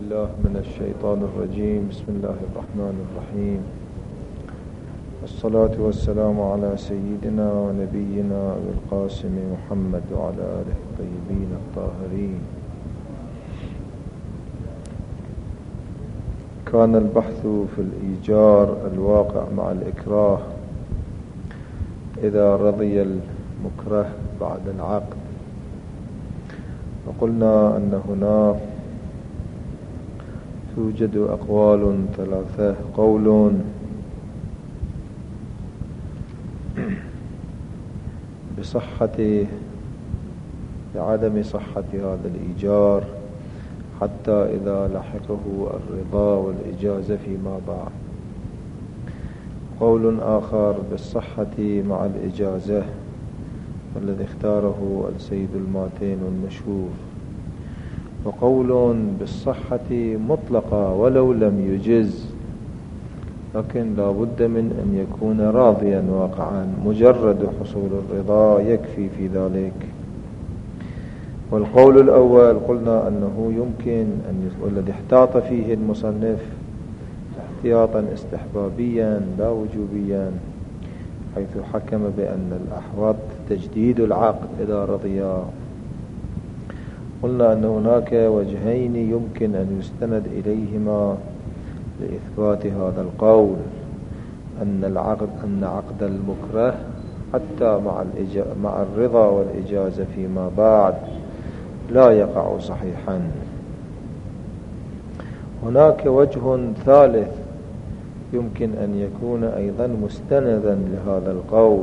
بالله من الشيطان الرجيم. بسم الله الرحمن الرحيم، والصلاة والسلام على سيدنا ونبينا أبي القاسم محمد وعلى آله الطيبين الطاهرين. كان البحث في الإيجار الواقع مع الإكراه إذا رضي المكره بعد العقد، وقلنا أن هنا توجد أقوال ثلاثة: قول بعدم صحة هذا الإيجار حتى إذا لحقه الرضا والإجازة فيما بعد، قول آخر بالصحة مع الإجازة والذي اختاره السيد الماتين المشهور، وقول بالصحة مطلقة ولو لم يجز، لكن لا بد من أن يكون راضيا واقعا، مجرد حصول الرضا يكفي في ذلك. والقول الأول قلنا أنه يمكن والذي احتاط فيه المصنف احتياطا استحبابيا لا وجوبيا، حيث حكم بأن الأحوط تجديد العقد إذا رضيا. قلنا أن هناك وجهين يمكن أن يستند إليهما لإثبات هذا القول: أن عقد المكره حتى مع الرضا والإجازة فيما بعد لا يقع صحيحا. هناك وجه ثالث يمكن أن يكون أيضا مستندا لهذا القول،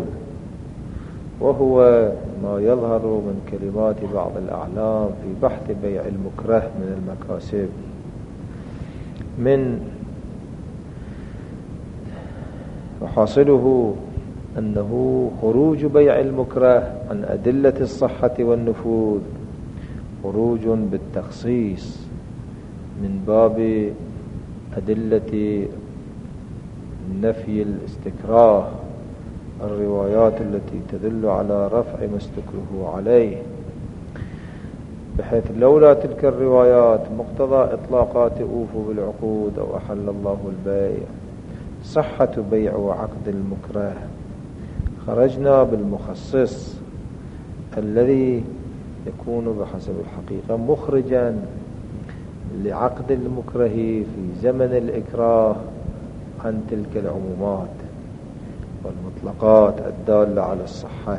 وهو ما يظهر من كلمات بعض الأعلام في بحث بيع المكره من المكاسب، وحاصله أنه خروج بيع المكره عن أدلة الصحة والنفوذ خروج بالتخصيص من باب أدلة نفي الاستكراه، الروايات التي تدل على رفع ما استكره عليه، بحيث لولا تلك الروايات مقتضى إطلاقات أوفوا بالعقود أو أحل الله البيع صحة بيع وعقد المكره، خرجنا بالمخصص الذي يكون بحسب الحقيقة مخرجا لعقد المكره في زمن الإكراه عن تلك العمومات والمطلقات الدالة على الصحة.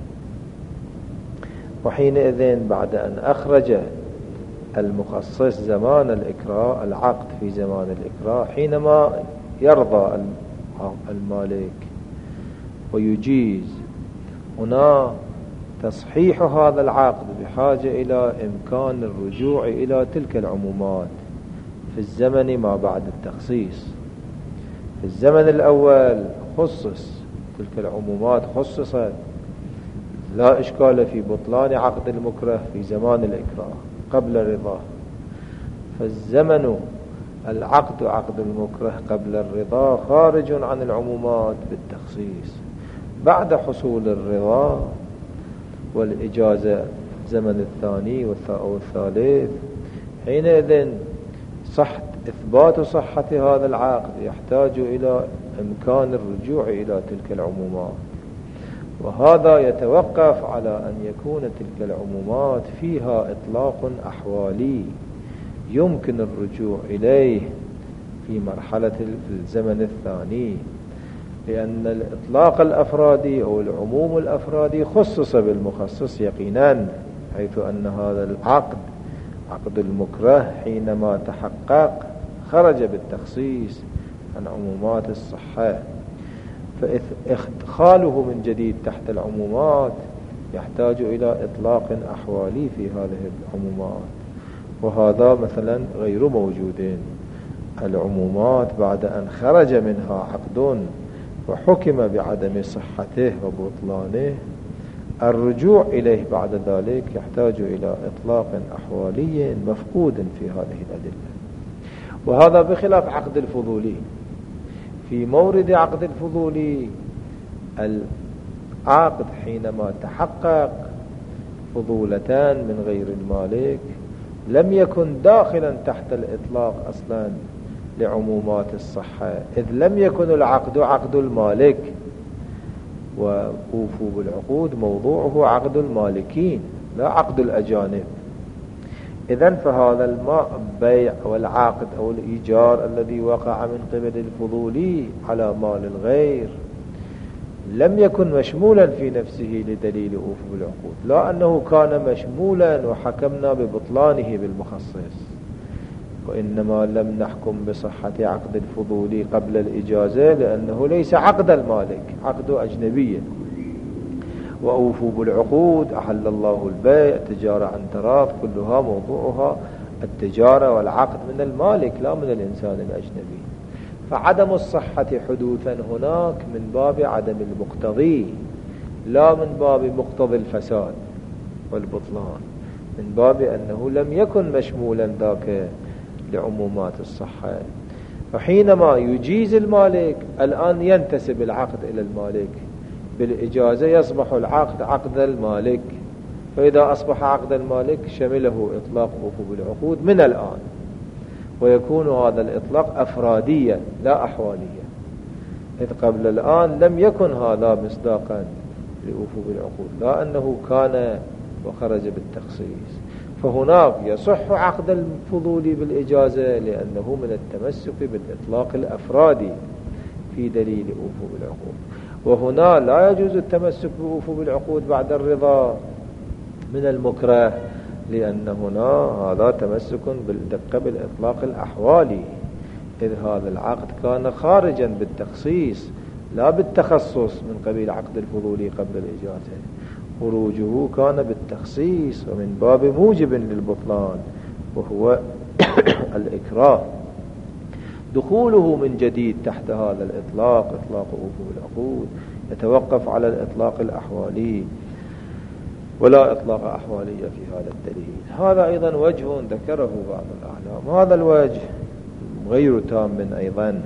وحينئذ بعد أن أخرج المخصص زمان الإكراه العقد في زمان الإكراه، حينما يرضى المالك ويجيز، هنا تصحيح هذا العقد بحاجة إلى إمكان الرجوع إلى تلك العمومات في الزمن ما بعد التخصيص. في الزمن الأول خصص تلك العمومات، خصصت، لا إشكال في بطلان عقد المكره في زمان الإكراه قبل الرضا، فالزمن عقد المكره قبل الرضا خارج عن العمومات بالتخصيص. بعد حصول الرضا والإجازة زمن الثاني والثالث، حينئذ إثبات صحة هذا العقد يحتاج إلى إمكان الرجوع إلى تلك العمومات، وهذا يتوقف على أن يكون تلك العمومات فيها إطلاق أحوالي يمكن الرجوع إليه في مرحلة الزمن الثاني، لأن الإطلاق الأفرادي أو العموم الأفرادي خصص بالمخصص يقينا، حيث أن هذا العقد عقد المكره حينما تحقق خرج بالتخصيص عن عمومات الصحة، فإدخاله من جديد تحت العمومات يحتاج إلى إطلاق أحوالي في هذه العمومات، وهذا مثلا غير موجود. العمومات بعد أن خرج منها عقد وحكم بعدم صحته وبطلانه، الرجوع إليه بعد ذلك يحتاج إلى إطلاق أحوالي مفقود في هذه الأدلة. وهذا بخلاف عقد الفضولي. في مورد عقد الفضولي العقد حينما تحقق فضولتان من غير المالك لم يكن داخلا تحت الإطلاق أصلا لعمومات الصحة، إذ لم يكن العقد عقد المالك، وأوفوا بالعقود موضوعه عقد المالكين لا عقد الأجانب. إذن فهذا البيع والعقد أو الإيجار الذي وقع من قبل الفضولي على مال الغير لم يكن مشمولا في نفسه لدليل أوفوا بالعقود، لا أنه كان مشمولا وحكمنا ببطلانه بالمخصص، وإنما لم نحكم بصحة عقد الفضولي قبل الإجازة لأنه ليس عقد المالك، عقد أجنبي. وأوفوا بالعقود أحل الله البيع تجارة عن تراض، كلها موضوعها التجارة والعقد من المالك لا من الإنسان الأجنبي. فعدم الصحة حدوثا هناك من باب عدم المقتضي لا من باب مقتضي الفساد والبطلان، من باب أنه لم يكن مشمولا ذاك لعمومات الصحة. فحينما يجيز المالك الآن ينتسب العقد إلى المالك بالإجازة، يصبح العقد عقد المالك، فإذا أصبح عقد المالك شمله إطلاق أوفوا بالعقود من الآن، ويكون هذا الإطلاق أفراديا لا أحواليا، إذ قبل الآن لم يكن هذا مصداقا لأوفوا بالعقود، لا أنه كان وخرج بالتخصيص. فهناك يصح عقد الفضولي بالإجازة لأنه من التمسك بالإطلاق الأفرادي في دليل أوفوا بالعقود، وهنا لا يجوز التمسك بأوفوا بالعقود بعد الرضا من المكره، لأن هنا هذا تمسك بالدقة بالإطلاق الأحوالي، إذ هذا العقد كان خارجا بالتخصيص لا بالتخصص من قبيل عقد الفضولي قبل الإجازة، خروجه كان بالتخصيص ومن باب موجب للبطلان وهو الإكراه. دخوله من جديد تحت هذا الإطلاق، إطلاق أوفوا بالعقود، يتوقف على الإطلاق الأحوالي ولا إطلاق أحوالية في هذا الدليل. هذا أيضا وجه ذكره بعض الأعلام، هذا الوجه غير تام أيضا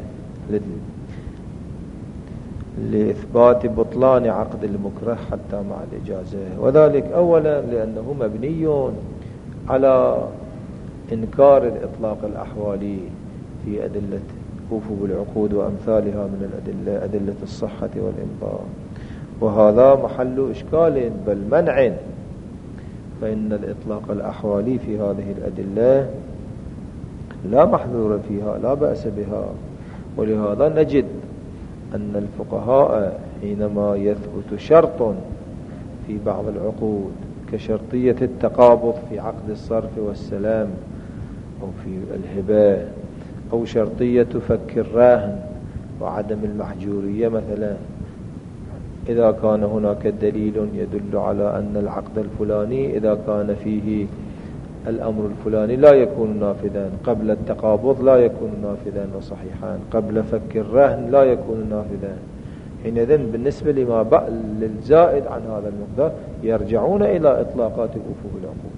لإثبات بطلان عقد المكره حتى مع الإجازة، وذلك أولا لأنه مبني على إنكار الإطلاق الأحوالي في أدلة أوفوا بالعقود وأمثالها من الأدلة، أدلة الصحة والإمضاء، وهذا محل إشكال بل منع، فإن الإطلاق الأحوالي في هذه الأدلة لا محذور فيها لا بأس بها. ولهذا نجد أن الفقهاء حينما يثبت شرط في بعض العقود كشرطية التقابض في عقد الصرف والسلام أو في الهبة، أو شرطية فك الراهن وعدم المحجورية مثلا، إذا كان هناك دليل يدل على أن العقد الفلاني إذا كان فيه الأمر الفلاني لا يكون نافذا، قبل التقابض لا يكون نافذا وصحيحا، قبل فك الرهن لا يكون نافذا، حينئذ بالنسبة للزائد عن هذا المقدار يرجعون إلى إطلاقات الأوفوا بالعقود،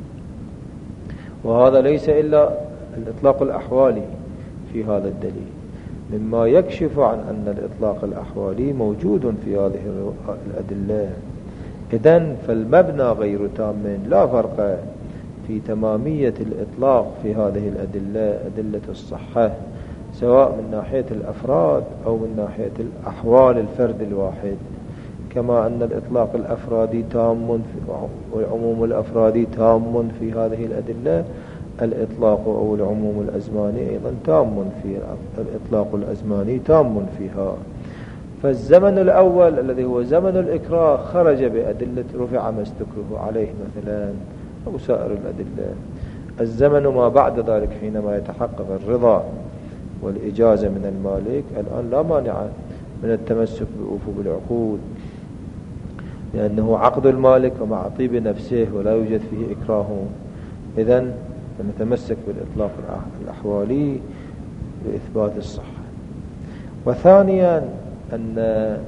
وهذا ليس إلا الإطلاق الأحوالي في هذا الدليل، مما يكشف عن أن الإطلاق الأحوالي موجود في هذه الأدلة. إذن فالمبنى غير تام، لا فرق في تمامية الإطلاق في هذه الأدلة، أدلة الصحة، سواء من ناحية الأفراد أو من ناحية الأحوال الفرد الواحد، كما أن الإطلاق الأفرادي تام والعموم الأفرادي تام في هذه الأدلة، الإطلاق أو العموم الأزماني أيضا تام في الإطلاق الأزماني تام فيها. فالزمن الأول الذي هو زمن الإكراه خرج بأدلة رفع ما استكره عليه مثلا أو سائر الأدلة. الزمن ما بعد ذلك حينما يتحقق الرضا والإجازة من المالك الآن لا مانع من التمسك بأوفوا بالعقود، لأنه عقد المالك ومع طيب نفسه ولا يوجد فيه إكراه، إذن فنتمسك بالإطلاق الأحوالي لإثبات الصحة. وثانيا أن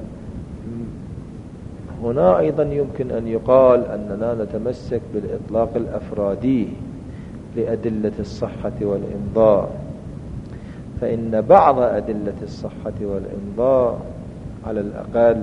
هنا أيضا يمكن أن يقال أننا نتمسك بالإطلاق الأفرادي لأدلة الصحة والإمضاء، فإن بعض أدلة الصحة والإمضاء على الأقل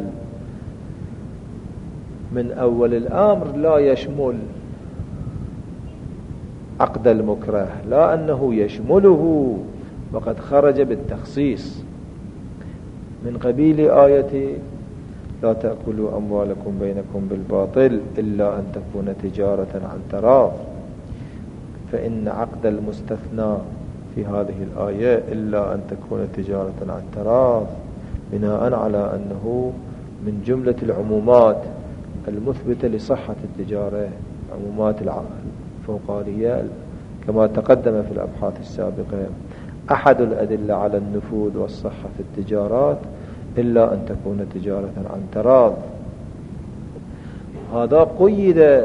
من أول الأمر لا يشمل عقد المكره، لا أنه يشمله، وقد خرج بالتخصيص من قبيل آية لا تأكلوا أموالكم بينكم بالباطل إلا أن تكون تجارة عن تراض. فإن عقد المستثنى في هذه الآية إلا أن تكون تجارة عن تراض بناء على أنه من جملة العمومات المثبتة لصحة التجارة، عمومات الفوقانية كما تقدم في الأبحاث السابقة. أحد الأدلة على النفوذ والصحة في التجارات إلا أن تكون تجارة عن تراض. هذا قيد،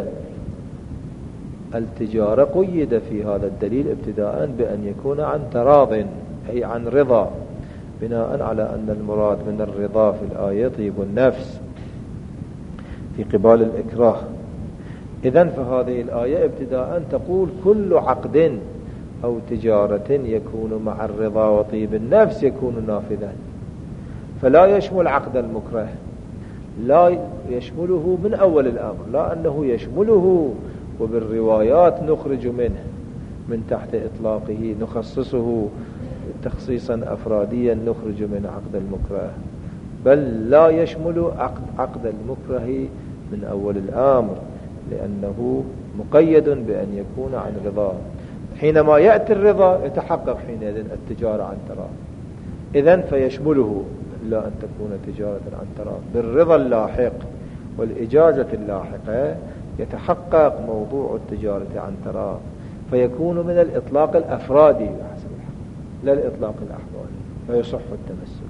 التجارة قيد في هذا الدليل ابتداء بأن يكون عن تراض، أي عن رضا، بناء على أن المراد من الرضا في الآية طيب النفس في قبال الإكراه. إذن فهذه الآية ابتداء تقول كل عقد أو تجارة يكون مع الرضا وطيب النفس يكون نافذا، فلا يشمل عقد المكره، لا يشمله من أول الأمر، لا أنه يشمله وبالروايات نخرج منه من تحت إطلاقه نخصصه تخصيصا أفراديا نخرج من عقد المكره، بل لا يشمل عقد المكره من أول الأمر، لأنه مقيد بأن يكون عن رضا. حينما يأتي الرضا يتحقق حينئذ التجارة عن تراض. إذن فيشمله إلا أن تكون تجارة عن تراض. بالرضا اللاحق والإجازة اللاحقة يتحقق موضوع التجارة عن تراض، فيكون من الإطلاق الأفرادي بحسب الحق لا الإطلاق الأحوالي، فيصح التمسك.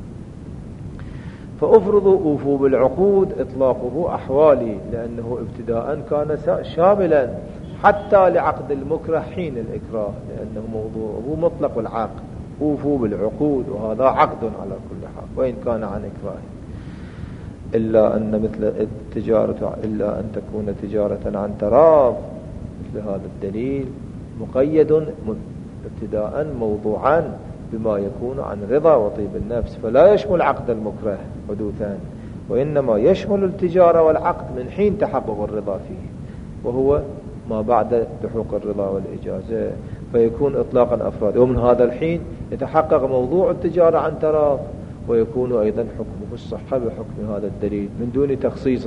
فأفرضوا أوفوا بالعقود إطلاقه أحوالي، لأنه ابتداء كان شاملا حتى لعقد المكره حين الإكراه، لأنه موضوعه مطلق العقد، أوفوا بالعقود، وهذا عقد على كل حال وإن كان عن إكراه. إلا أن مثل التجارة إلا أن تكون تجارة عن تراض، مثل هذا الدليل مقيد ابتداء موضوعا بما يكون عن رضا وطيب النفس، فلا يشمل عقد المكره حدوثا، وإنما يشمل التجارة والعقد من حين تحقق الرضا فيه، وهو ما بعد لحوق الرضا والإجازة، فيكون إطلاقا أفراد. ومن هذا الحين يتحقق موضوع التجارة عن تراض، ويكون أيضا حكمه الصحة بحكم هذا الدليل من دون تخصيص.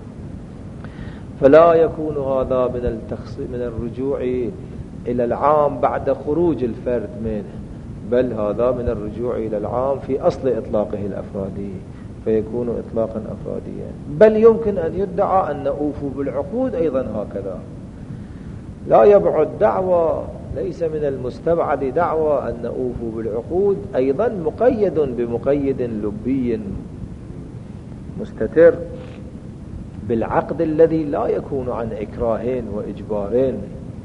فلا يكون هذا من الرجوع إلى العام بعد خروج الفرد منه، بل هذا من الرجوع إلى العام في أصل إطلاقه الأفرادي، فيكون إطلاقا أفراديا. بل يمكن أن يدعى أن أوفوا بالعقود أيضا هكذا، لا يبعد دعوى، ليس من المستبعد دعوى أن أوفوا بالعقود أيضا مقيد بمقيد لبي مستتر بالعقد الذي لا يكون عن إكراه وإجبار،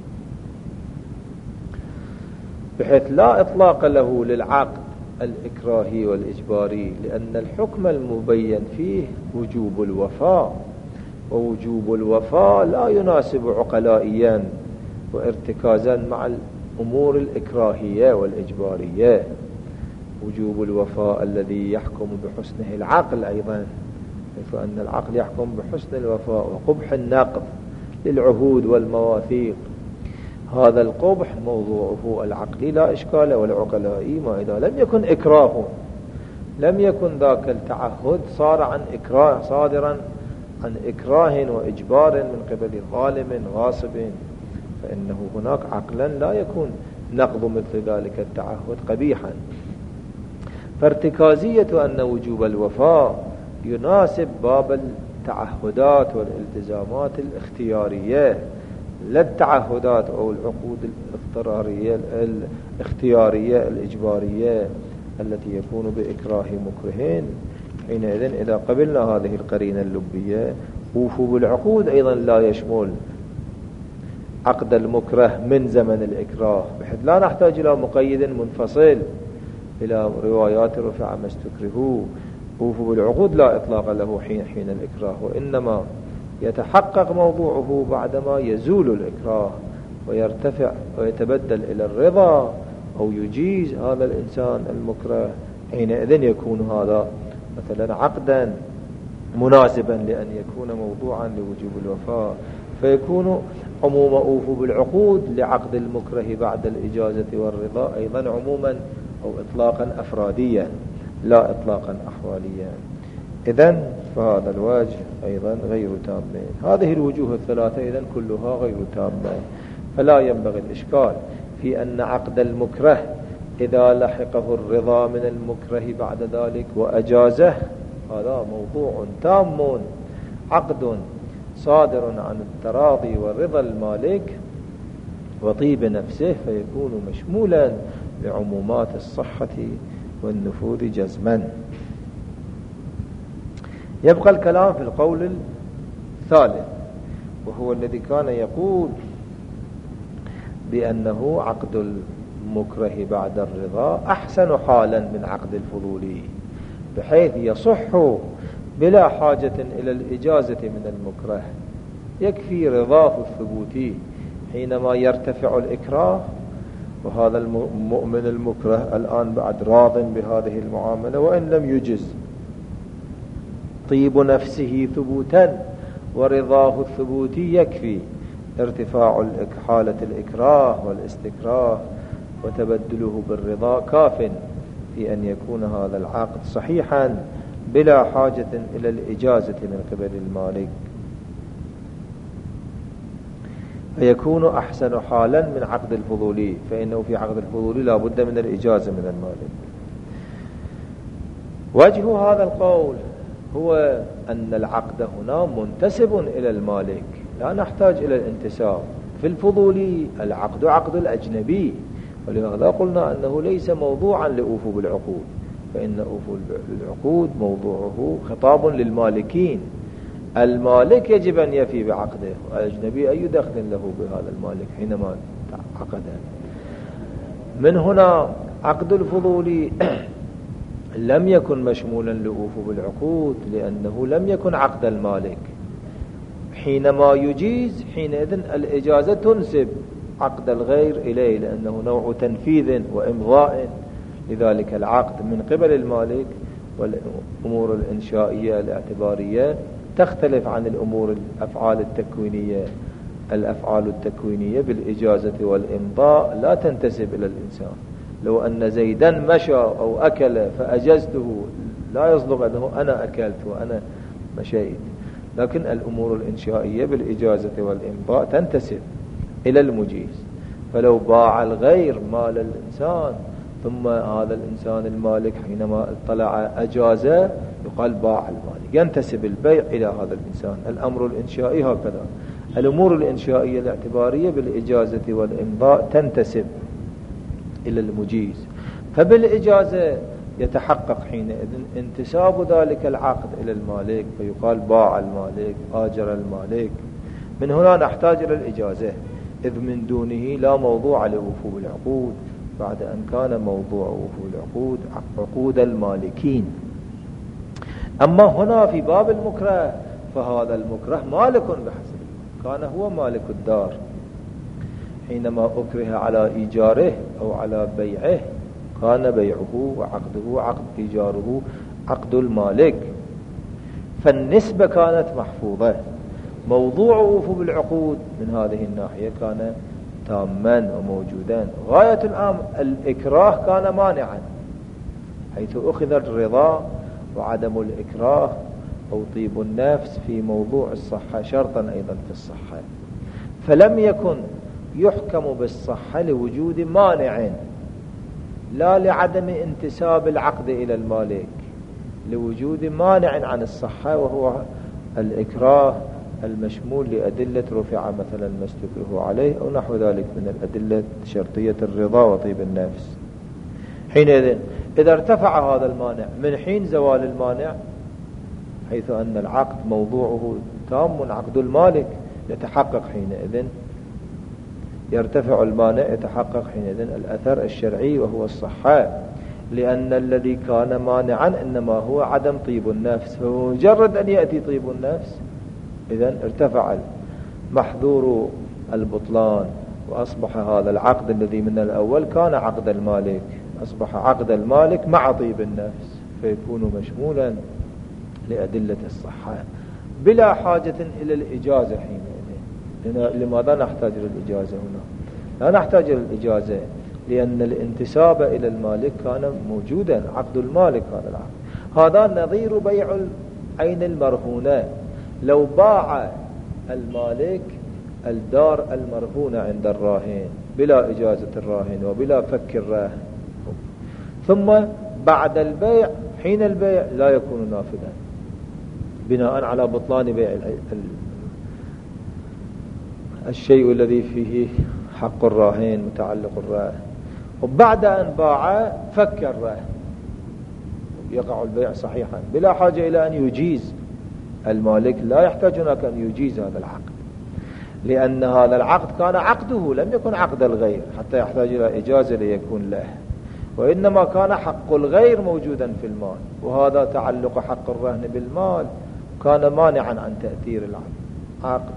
بحيث لا إطلاق له للعقد الإكراهي والإجباري، لأن الحكم المبين فيه وجوب الوفاء، ووجوب الوفاء لا يناسب عقلائيا وارتكازا مع الأمور الإكراهية والإجبارية. وجوب الوفاء الذي يحكم بحسنه العقل أيضا، فإن العقل يحكم بحسن الوفاء وقبح النقض للعهود والمواثيق، هذا القبح موضوعه العقلي لا إشكال، والعقلائي ما إذا لم يكن إكراه، لم يكن ذاك التعهد صار عن إكراه، صادرا عن إكراه وإجبار من قبل ظالم غاصب، فإنه هناك عقلا لا يكون نقض مثل ذلك التعهد قبيحا. فارتكازية أن وجوب الوفاء يناسب باب التعهدات والالتزامات الاختيارية، لا التعهدات أو العقود الاضطرارية الاختيارية الإجبارية التي يكون بإكراه مكرهين. حينئذ إذا قبلنا هذه القرينة اللبية، أوفوا بالعقود أيضا لا يشمل عقد المكره من زمن الإكراه، بحيث لا نحتاج إلى مقيد منفصل إلى روايات رفع ما استكرهوا. أوفوا بالعقود لا إطلاق له حين الإكراه، وإنما يتحقق موضوعه بعدما يزول الإكراه ويرتفع ويتبدل إلى الرضا أو يجيز هذا الإنسان المكره، حينئذ يكون هذا مثلا عقدا مناسبا لأن يكون موضوعا لوجوب الوفاء، فيكون عموم أوفوا بالعقود لعقد المكره بعد الإجازة والرضا أيضا عموما أو إطلاقا أفراديا لا إطلاقا أحواليا. إذن فهذا الوجه أيضا غير تام. هذه الوجوه الثلاثة إذن كلها غير تامة، فلا ينبغي الإشكال في أن عقد المكره إذا لحقه الرضا من المكره بعد ذلك وأجازه هذا موضوع تام، عقد صادر عن التراضي والرضا المالك وطيب نفسه، فيكون مشمولا لعمومات الصحة والنفوذ جزما. يبقى الكلام في القول الثالث، وهو الذي كان يقول بأنه عقد المكره بعد الرضا أحسن حالا من عقد الفضولي، بحيث يصح بلا حاجة إلى الإجازة من المكره، يكفي رضاه الثبوتي حينما يرتفع الإكراه، وهذا المؤمن المكره الآن بعد راض بهذه المعاملة وإن لم يجز، طيب نفسه ثبوتا ورضاه الثبوتي يكفي، ارتفاع حالة الإكراه والاستكراه وتبدله بالرضا كاف في أن يكون هذا العقد صحيحا بلا حاجة إلى الإجازة من قبل المالك، فيكون أحسن حالا من عقد الفضولي، فإنه في عقد الفضولي لا بد من الإجازة من المالك. وجه هذا القول هو أن العقد هنا منتسب إلى المالك، لا نحتاج إلى الانتساب. في الفضولي العقد عقد الأجنبي، ولهذا قلنا أنه ليس موضوعا لأوفوا بالعقود، فإن أوفوا بالعقود موضوعه خطاب للمالكين، المالك يجب أن يفي بعقده، والأجنبي أي دخل له بهذا المالك حينما عقد. من هنا عقد الفضولي لم يكن مشمولا لأوفوا بالعقود، لأنه لم يكن عقد المالك، حينما يجيز حينئذ الإجازة تنسب عقد الغير إليه، لأنه نوع تنفيذ وإمضاء لذلك العقد من قبل المالك. والأمور الإنشائية الاعتبارية تختلف عن الأمور الأفعال التكوينية. الأفعال التكوينية بالإجازة والإمضاء لا تنتسب إلى الإنسان. لو أن زيدا مشى أو أكل فأجزته لا يصدق أنه أنا أكلت وأنا مشيت، لكن الأمور الإنشائية بالإجازة والإمضاء تنتسب إلى المجيز. فلو باع الغير مال الإنسان ثم هذا الإنسان المالك حينما اطلع أجازه يقال باع المالك، ينتسب البيع إلى هذا الإنسان. الأمر الإنشائي هكذا، الأمور الإنشائية الاعتبارية بالإجازة والإمضاء تنتسب إلى المجيز، فبالإجازة يتحقق حينئذ انتساب ذلك العقد إلى المالك، فيقال باع المالك، آجر المالك. من هنا نحتاج إلى الإجازة، إذ من دونه لا موضوع لوفو بالعقود، بعد أن كان موضوع وفو العقود عقود المالكين. أما هنا في باب المكره فهذا المكره مالك بحسب، كان هو مالك الدار حينما أكره على إيجاره أو على بيعه، كان بيعه وعقده عقد إيجاره عقد المالك، فالنسبة كانت محفوظة. موضوع وفو بالعقود من هذه الناحية كان تاما وموجودا. غاية الأمر الإكراه كان مانعا، حيث أخذ الرضا وعدم الإكراه أو طيب النفس في موضوع الصحة شرطا أيضا في الصحة، فلم يكن يحكم بالصحة لوجود مانع، لا لعدم انتساب العقد إلى المالك، لوجود مانع عن الصحة وهو الإكراه المشمول لأدلة رفع مثلا ما استكره عليه أو نحو ذلك من الأدلة شرطية الرضا وطيب النفس. حينئذ إذا ارتفع هذا المانع من حين زوال المانع، حيث أن العقد موضوعه تام عقد المالك، يتحقق حينئذ يرتفع المانع، يتحقق حينئذ الأثر الشرعي وهو الصحة، لأن الذي كان مانعا إنما هو عدم طيب النفس، فمجرد أن يأتي طيب النفس إذن ارتفع محذور البطلان، وأصبح هذا العقد الذي من الأول كان عقد المالك أصبح عقد المالك مع طيب النفس، فيكون مشمولا لأدلة الصحة بلا حاجة إلى الإجازة حينئذ، لماذا نحتاج للإجازة هنا؟ لا نحتاج للإجازة لأن الانتساب إلى المالك كان موجودا، عقد المالك هذا العقد. هذا نظير بيع العين المرهونة. لو باع المالك الدار المرهونة عند الراهن بلا إجازة الراهن وبلا فك الراهن، ثم بعد البيع حين البيع لا يكون نافذا بناء على بطلان بيع الشيء الذي فيه حق الراهن متعلق الراهن، وبعد أن باع فك الراهن يقع البيع صحيحا بلا حاجة إلى أن يجيز المالك. لا يحتاج هناك أن يجيز هذا العقد، لأن هذا العقد كان عقده لم يكن عقد الغير حتى يحتاج إلى إجازة ليكون له، وإنما كان حق الغير موجودا في المال، وهذا تعلق حق الرهن بالمال كان مانعا عن تأثير العقد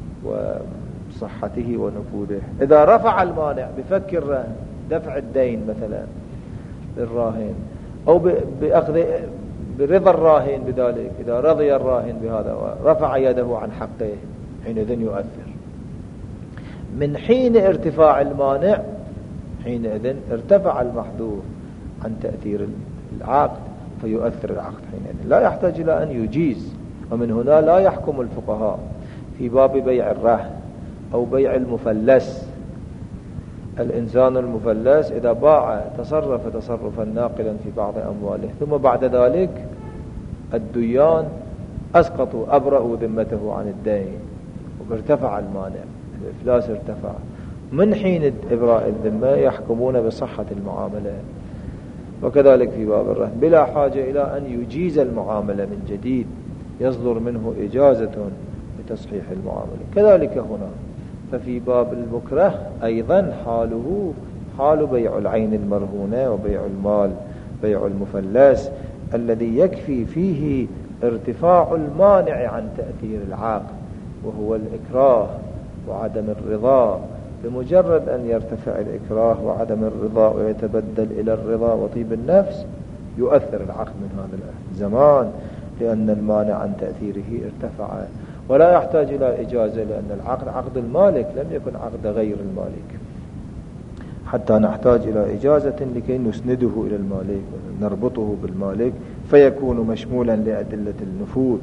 وصحته ونفوذه. إذا رفع المانع بفك الرهن دفع الدين مثلا للراهن أو بأخذ برضا الراهن بذلك، إذا رضي الراهن بهذا ورفع يده عن حقه حينئذ يؤثر. من حين ارتفاع المانع حينئذ ارتفع المحذور عن تأثير العقد فيؤثر العقد حينئذ، لا يحتاج إلى أن يجيز. ومن هنا لا يحكم الفقهاء في باب بيع الرهن أو بيع المفلس. الإنسان المفلس إذا باع تصرف تصرفا ناقلا في بعض أمواله، ثم بعد ذلك الديان أسقطوا أبرأوا ذمته عن الدين وارتفع المانع، الإفلاس ارتفع، من حين إبراء الذمة يحكمون بصحة المعاملة. وكذلك في باب الرهن بلا حاجة إلى أن يجيز المعاملة من جديد، يصدر منه إجازة لتصحيح المعاملة. كذلك هنا ففي باب المكره أيضا حاله حال بيع العين المرهونة وبيع المال بيع المفلس الذي يكفي فيه ارتفاع المانع عن تأثير العقد وهو الإكراه وعدم الرضا. بمجرد أن يرتفع الإكراه وعدم الرضا ويتبدل إلى الرضا وطيب النفس يؤثر العقد من هذا الزمان، لأن المانع عن تأثيره ارتفع. ولا يحتاج إلى إجازة لأن العقد عقد المالك لم يكن عقد غير المالك حتى نحتاج إلى إجازة لكي نسنده إلى المالك ونربطه بالمالك فيكون مشمولا لأدلة النفوذ.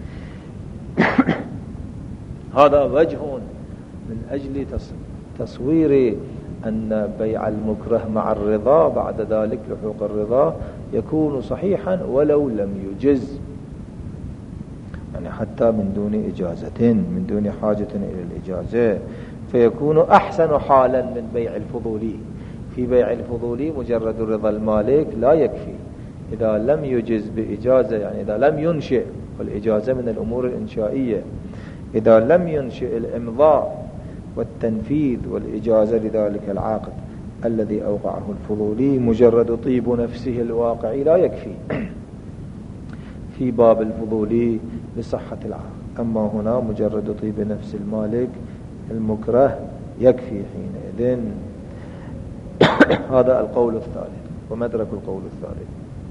هذا وجه من أجل تصوير أن بيع المكره مع الرضا بعد ذلك لحوق الرضا يكون صحيحا ولو لم يجز، يعني حتى من دون إجازة، من دون حاجة إلى الإجازة، فيكون أحسن حالا من بيع الفضولي. في بيع الفضولي مجرد رضا المالك لا يكفي إذا لم يجز بإجازة، يعني إذا لم ينشئ، والإجازة من الأمور الإنشائية، إذا لم ينشئ الإمضاء والتنفيذ والإجازة لذلك العقد الذي أوقعه الفضولي مجرد طيب نفسه الواقعي لا يكفي في باب الفضولي لصحة العقد. أما هنا مجرد طيب نفس المالك المكره يكفي حينئذ. هذا القول الثالث ومدرك القول الثالث.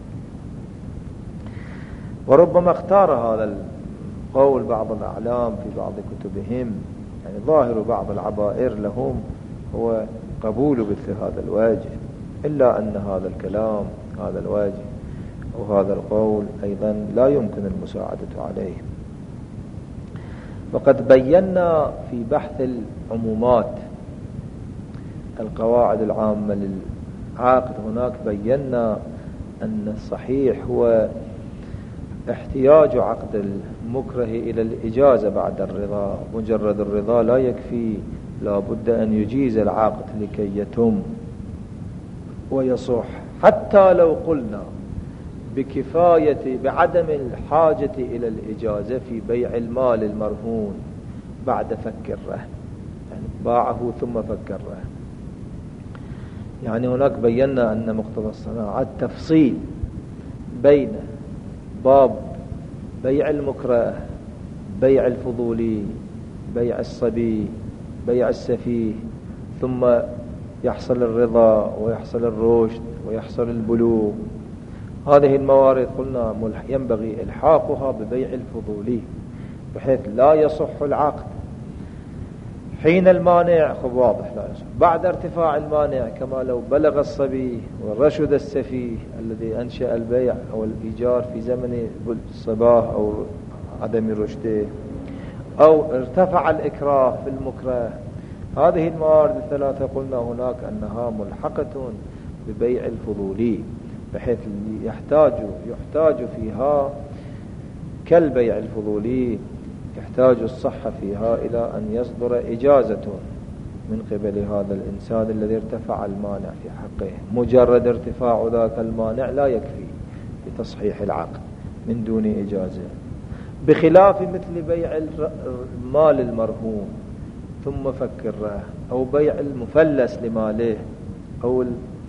وربما اختار هذا القول بعض الأعلام في بعض كتبهم، يعني ظاهر بعض العبائر لهم هو قبول مثل هذا الوجه، إلا أن هذا الكلام هذا الوجه وهذا القول أيضا لا يمكن المساعدة عليه. وقد بينا في بحث العمومات القواعد العامة للعقد هناك بينا أن الصحيح هو احتياج عقد المكره إلى الإجازة بعد الرضا. مجرد الرضا لا يكفي، لا بد أن يجيز العقد لكي يتم ويصح، حتى لو قلنا بكفاية بعدم الحاجة إلى الإجازة في بيع المال المرهون بعد فك الرهن، يعني باعه ثم فك الرهن. يعني هناك بينا أن مقتضى الصناعة تفصيل بين باب بيع المكره، بيع الفضولي، بيع الصبي، بيع السفيه، ثم يحصل الرضا ويحصل الرشد ويحصل البلوغ. هذه الموارد قلنا ينبغي إلحاقها ببيع الفضولي بحيث لا يصح العقد حين المانع خب واضح لا يصح. بعد ارتفاع المانع كما لو بلغ الصبي والرشد السفيه الذي أنشأ البيع أو الإيجار في زمن الصباه أو عدم رشده، أو ارتفع الإكراه في المكره. هذه الموارد الثلاثة قلنا هناك أنها ملحقة ببيع الفضولي، بحيث يحتاج فيها كالبيع الفضولي، يحتاج الصحة فيها إلى أن يصدر إجازة من قبل هذا الإنسان الذي ارتفع المانع في حقه. مجرد ارتفاع ذاك المانع لا يكفي لتصحيح العقد من دون إجازة، بخلاف مثل بيع المال المرهون ثم فك الرهن، أو بيع المفلس لماله، أو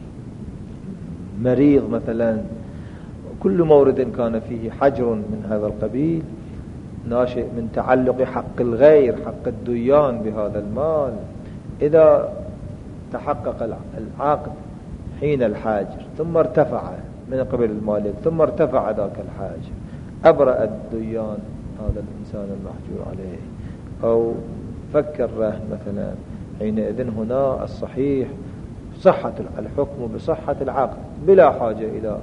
المريض مثلا. كل مورد كان فيه حجر من هذا القبيل ناشئ من تعلق حق الغير، حق الديان بهذا المال، إذا تحقق العقد حين الحاجر ثم ارتفع من قبل المالك ثم ارتفع ذاك الحاجر، أبرأ الديان هذا الإنسان المحجور عليه، أو فك الرهن مثلا، حينئذ هنا الصحيح صحة الحكم بصحة العقد بلا حاجة إلى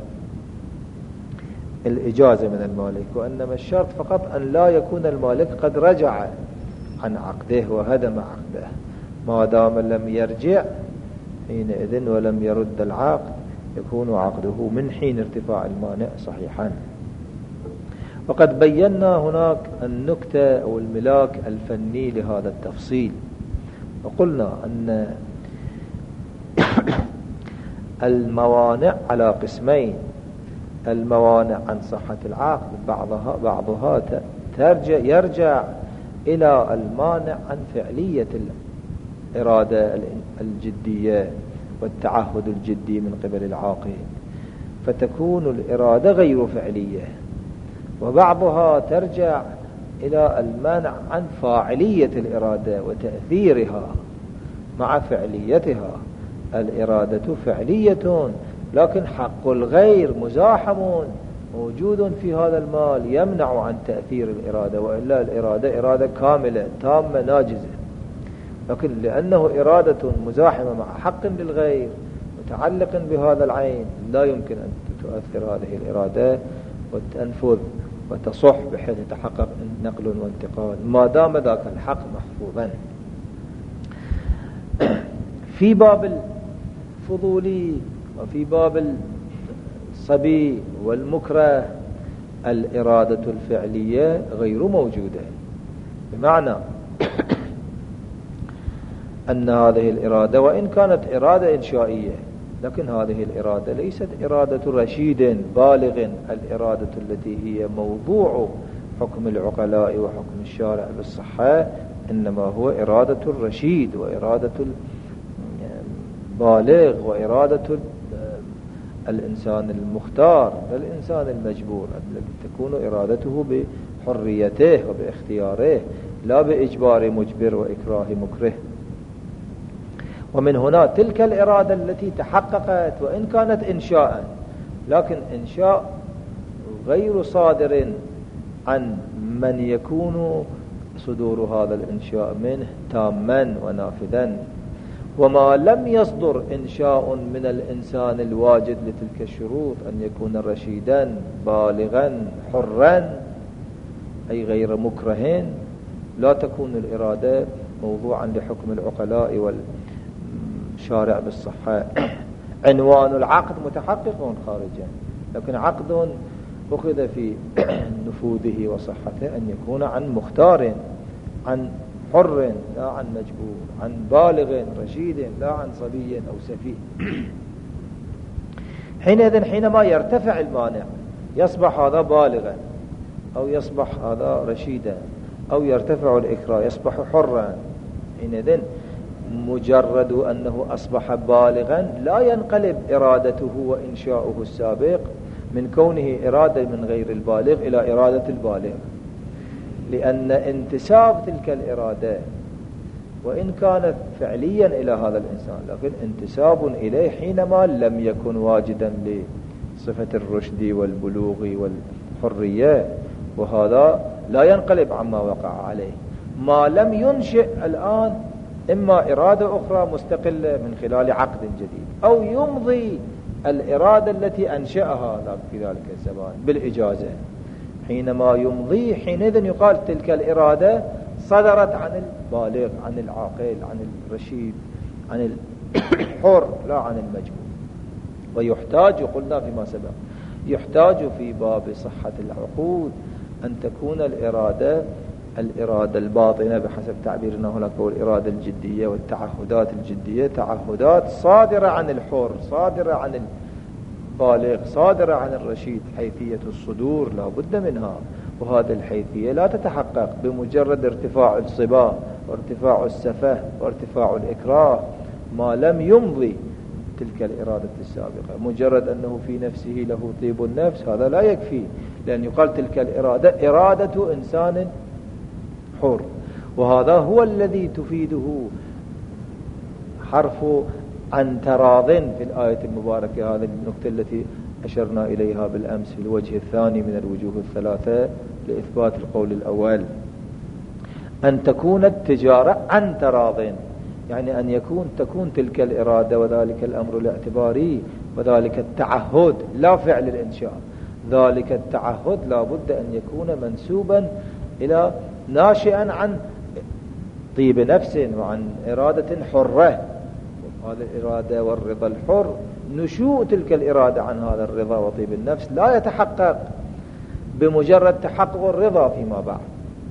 الإجازة من المالك. وإنما الشرط فقط أن لا يكون المالك قد رجع عن عقده وهدم عقده. ما دام لم يرجع حينئذ ولم يرد العقد يكون عقده من حين ارتفاع المانع صحيحا. وقد بينا هناك النكتة أو الملاك الفني لهذا التفصيل، وقلنا أن الموانع على قسمين: الموانع عن صحة العقد بعضها يرجع إلى المانع عن فعلية الإرادة الجدية والتعهد الجدي من قبل العاقل، فتكون الإرادة غير فعلية. وبعضها ترجع إلى المانع عن فاعلية الإرادة وتأثيرها مع فعليتها. الإرادة فعلية لكن حق الغير مزاحم موجود في هذا المال يمنع عن تأثير الإرادة، وإلا الإرادة إرادة كاملة تامة ناجزة. لكن لأنه إرادة مزاحمة مع حق للغير متعلق بهذا العين لا يمكن أن تؤثر هذه الإرادة وتنفذ وتصح بحيث يتحقق نقل وانتقال ما دام ذاك الحق محفوظا. في باب الفضولي وفي باب الصبي والمكره الإرادة الفعلية غير موجودة، بمعنى أن هذه الإرادة وإن كانت إرادة إنشائية لكن هذه الإرادة ليست إرادة رشيد بالغ، الإرادة التي هي موضوع حكم العقلاء وحكم الشارع بالصحة إنما هو إرادة الرشيد وإرادة البالغ وإرادة الإنسان المختار، الإنسان المجبور، الذي تكون إرادته بحريته وباختياره لا بإجبار مجبر وإكراه مكره. ومن هنا تلك الإرادة التي تحققت وإن كانت إنشاء، لكن إنشاء غير صادر عن من يكون صدور هذا الإنشاء منه تاما ونافذا. وما لم يصدر إنشاء من الإنسان الواجد لتلك الشروط أن يكون رشيدا بالغا حرا أي غير مكره، لا تكون الإرادة موضوعا لحكم العقلاء والشارع بالصحة. عنوان العقد متحقق خارجا، لكن عقد أخذ في نفوذه وصحته أن يكون عن مختار، عن حر لا عن مجبور، عن بالغ رشيد لا عن صبي أو سفيه. حينما يرتفع المانع يصبح هذا بالغا أو يصبح هذا رشيدا، أو يرتفع الإكراه يصبح حرا. حينئذ مجرد أنه أصبح بالغا لا ينقلب إرادته وإنشاؤه السابق من كونه إرادة من غير البالغ إلى إرادة البالغ، لأن انتساب تلك الإرادة وإن كانت فعليا إلى هذا الإنسان لكن انتساب إليه حينما لم يكن واجدا لصفة الرشد والبلوغ والحرية، وهذا لا ينقلب عما وقع عليه. ما لم ينشئ الآن إما إرادة أخرى مستقلة من خلال عقد جديد، أو يمضي الإرادة التي أنشأها في ذلك الزمان بالإجازة. حينما يمضي حينئذ يقال تلك الإرادة صدرت عن البالغ، عن العاقل، عن الرشيد، عن الحر، لا عن المجبور. ويحتاج، قلنا فيما سبق، يحتاج في باب صحة العقود أن تكون الإرادة الباطنة بحسب تعبيرنا هناك، هو الإرادة الجدية والتعهدات الجدية، تعهدات صادرة عن الحر، صادرة عن البالغ، صادرة عن الرشيد. حيثية الصدور لا بد منها، وهذه الحيثية لا تتحقق بمجرد ارتفاع الصبا وارتفاع السفه وارتفاع الإكراه ما لم يمضي تلك الإرادة السابقة. مجرد أنه في نفسه له طيب النفس هذا لا يكفي، لأن يقال تلك الإرادة إرادة إنسان حر، وهذا هو الذي تفيده حرف عن تراض في الآية المباركة. هذه النقطة التي أشرنا إليها بالأمس في الوجه الثاني من الوجوه الثلاثة لإثبات القول الأول، أن تكون التجارة عن تراض، يعني أن تكون تلك الإرادة وذلك الأمر الاعتباري وذلك التعهد لا فعل الإنشاء. ذلك التعهد لا بد أن يكون منسوبا إلى ناشئا عن طيب نفس وعن إرادة حرة. هذه الإرادة والرضا الحر، نشوء تلك الإرادة عن هذا الرضا وطيب النفس لا يتحقق بمجرد تحقق الرضا فيما بعد.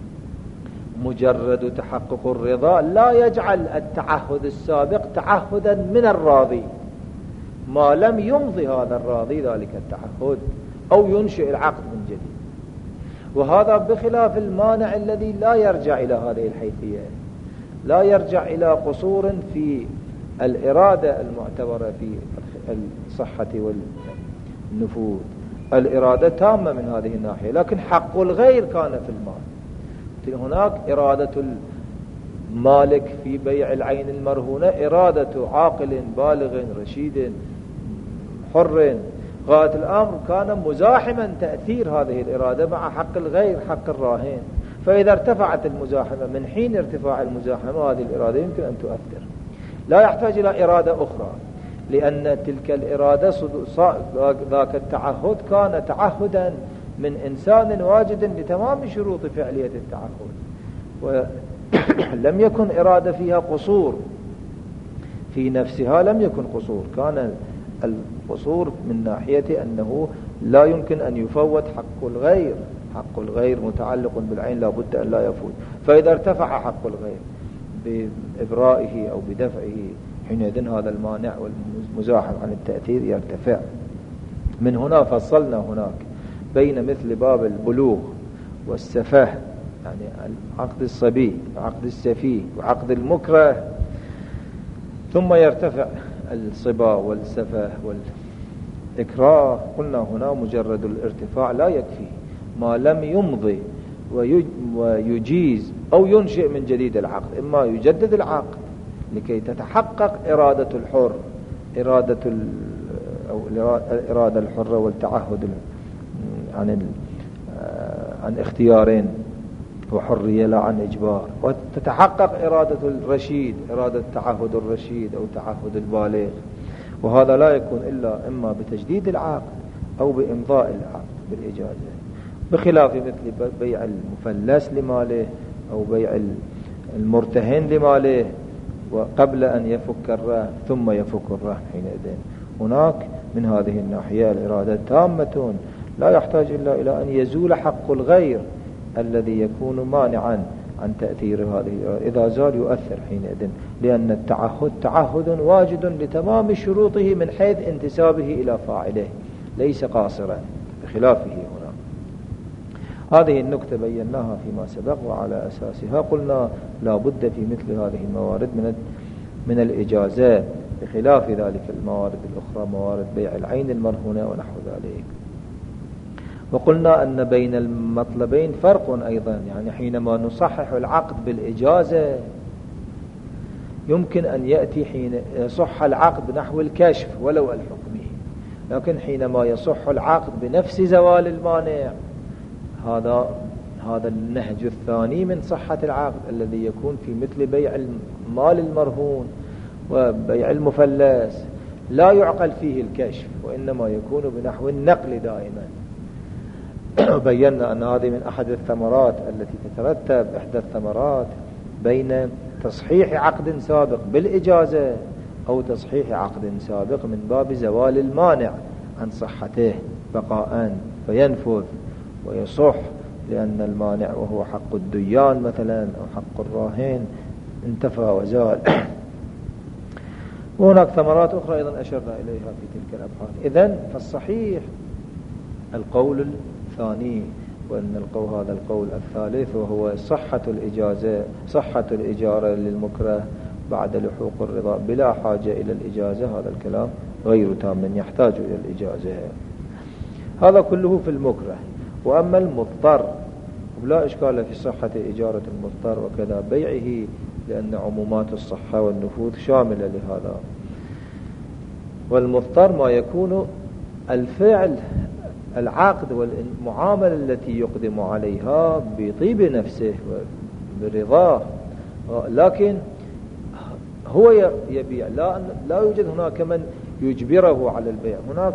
مجرد تحقق الرضا لا يجعل التعهد السابق تعهدا من الراضي ما لم يمضي هذا الراضي ذلك التعهد أو ينشئ العقد من جديد. وهذا بخلاف المانع الذي لا يرجع إلى هذه الحيثية، لا يرجع إلى قصور في الإرادة المعتبرة في الصحة والنفوذ. الإرادة تامة من هذه الناحية، لكن حق الغير كان في المال. هناك إرادة المالك في بيع العين المرهونة إرادة عاقل بالغ رشيد حر، غاية الأمر كان مزاحما تأثير هذه الإرادة مع حق الغير، حق الراهن. فإذا ارتفعت المزاحمة، من حين ارتفاع المزاحمة هذه الإرادة يمكن أن تؤثر، لا يحتاج إلى إرادة أخرى، لأن تلك الإرادة ذاك التعهد كان تعهدا من إنسان واجد لتمام شروط فعلية التعهد، ولم يكن إرادة فيها قصور في نفسها، لم يكن قصور، كان القصور من ناحية أنه لا يمكن أن يفوت حق الغير. حق الغير متعلق بالعين لا بد أن لا يفوت. فإذا ارتفع حق الغير بإبرائه أو بدفعه حينئذ هذا المانع والمزاحم عن التأثير يرتفع. من هنا فصلنا هناك بين مثل باب البلوغ والسفاه، يعني عقد الصبي وعقد السفيه وعقد المكره، ثم يرتفع الصبا والسفاه والإكراه. قلنا هنا مجرد الارتفاع لا يكفي ما لم يمضي ويجيز أو ينشئ من جديد العقد. إما يجدد العقد لكي تتحقق إرادة الحر، أو الإرادة الحرة والتعهد عن اختيارين وحرية لا عن إجبار، وتتحقق إرادة الرشيد، إرادة تعهد الرشيد أو تعهد البالغ. وهذا لا يكون إلا إما بتجديد العقد أو بإمضاء العقد بالإجازة، بخلاف مثل بيع المفلس لماله أو بيع المرتهن لماله وقبل أن يفك الرهن ثم يفك الرهن. حينئذ هناك من هذه الناحية الإرادة تامة، لا يحتاج إلا إلى أن يزول حق الغير الذي يكون مانعا عن تأثير هذه الإرادة. إذا زال يؤثر حينئذ، لأن التعهد تعهد واجد لتمام شروطه من حيث انتسابه إلى فاعله، ليس قاصرا بخلافه هنا. هذه النقطة بيناها فيما سبق، وعلى أساسها قلنا لا بد في مثل هذه الموارد من الإجازات، بخلاف ذلك الموارد الأخرى، موارد بيع العين المرهونة ونحو ذلك. وقلنا أن بين المطلبين فرق أيضا، يعني حينما نصحح العقد بالإجازة يمكن أن يأتي حين يصح العقد نحو الكشف ولو الحكمي، لكن حينما يصح العقد بنفس زوال المانع هذا هذا النهج الثاني من صحة العقد الذي يكون في مثل بيع المال المرهون وبيع المفلس، لا يعقل فيه الكشف، وإنما يكون بنحو النقل دائما. بينا أن هذه من أحد الثمرات التي تترتب، إحدى الثمرات بين تصحيح عقد سابق بالإجازة أو تصحيح عقد سابق من باب زوال المانع عن صحته بقاء فينفذ ويصح، لأن المانع وهو حق الديان مثلا أو حق الراهن انتفى وزال. وهناك ثمرات أخرى أيضا أشرنا إليها في تلك الأبحاث. إذن فالصحيح القول الثاني، وأن هذا القول الثالث وهو صحة الإجازة، صحة الإجارة للمكره بعد لحوق الرضا بلا حاجة إلى الإجازة، هذا الكلام غير تام، يحتاج إلى الإجازة. هذا كله في المكره. وأما المضطر لا إشكال في صحة إجارة المضطر وكذا بيعه، لأن عمومات الصحة والنفوذ شاملة لهذا. والمضطر ما يكون الفعل العقد والمعاملة التي يقدم عليها بطيب نفسه وبرضاه، لكن هو يبيع، لا يوجد هناك من يجبره على البيع،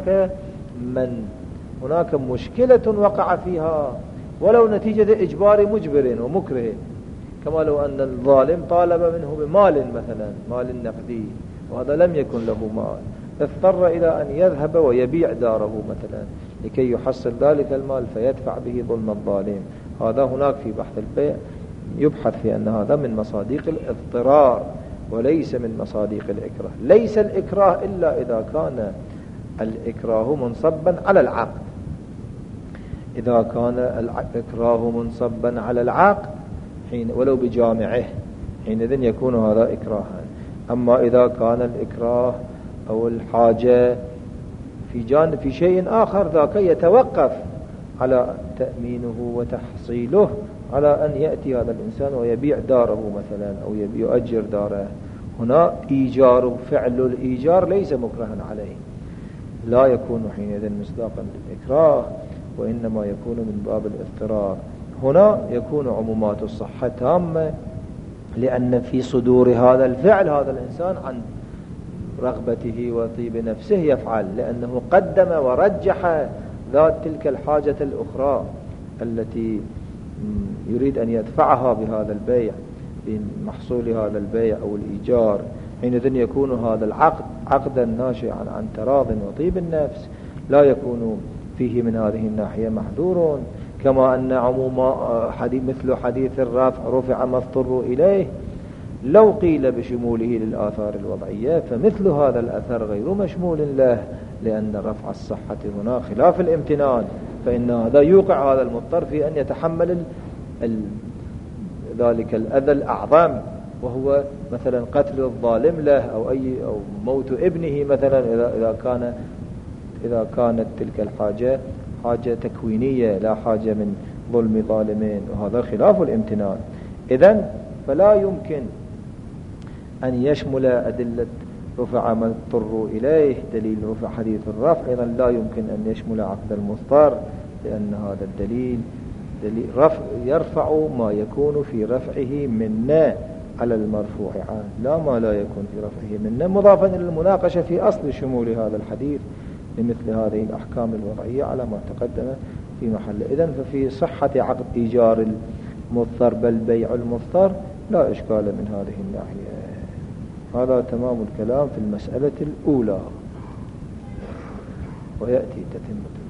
هناك مشكلة وقع فيها ولو نتيجة إجبار مجبر ومكره، كما لو أن الظالم طالب منه بمال مثلا، مال نقدي، وهذا لم يكن له مال، اضطر إلى أن يذهب ويبيع داره مثلا لكي يحصل ذلك المال فيدفع به ظلم الظالم. هذا هناك في بحث البيع يبحث في أن هذا من مصادق الاضطرار وليس من مصادق الإكراه. ليس الإكراه إلا إذا كان الإكراه منصبا على العقد. إذا كان الإكراه منصبا على العقد حين ولو بجامعه حينئذ يكون هذا إكراها. أما إذا كان الإكراه أو الحاجة في شيء آخر، ذاك يتوقف على تأمينه وتحصيله على أن يأتي هذا الإنسان ويبيع داره مثلا أو يؤجر داره. هنا فعل الإيجار ليس مكرها عليه، لا يكون حينئذ مصداقا للإكراه، وإنما يكون من باب الاضطرار. هنا يكون عمومات الصحة تامة، لأن في صدور هذا الفعل هذا الإنسان عن رغبته وطيب نفسه يفعل، لأنه قدم ورجح ذات تلك الحاجة الأخرى التي يريد أن يدفعها بهذا البيع، بمحصول هذا البيع أو الإيجار. حينئذ يكون هذا العقد عقدا ناشئا عن تراض وطيب النفس، لا يكون فيه من هذه الناحية محذور. كما أن عموم مثل حديث الرفع رفع ما اضطروا إليه، لو قيل بشموله للآثار الوضعية فمثل هذا الأثر غير مشمول له، لأن رفع الصحة هنا خلاف الامتنان، فإن هذا يوقع هذا المضطر في أن يتحمل ذلك الأذى الأعظم، وهو مثلا قتل الظالم له أو موت ابنه مثلا، إذا كانت تلك الحاجة حاجة تكوينية لا حاجة من ظلم ظالمين، وهذا خلاف الامتنان. إذن فلا يمكن أن يشمل أدلة رفع ما اضطروا إليه دليل رفع حديث الرفع، إذن لا يمكن أن يشمل عقد المضطر، لأن هذا الدليل يرفع ما يكون في رفعه منا على المرفوع عنه، لا ما لا يكون في رفعه منا، مضافا إلى المناقشة في أصل شمول هذا الحديث لمثل هذه الأحكام الوضعية على ما تقدم في محله. إذن ففي صحة عقد إيجار المضطر بل بيع المضطر لا إشكال من هذه الناحية. هذا تمام الكلام في المسألة الأولى، ويأتي تتمة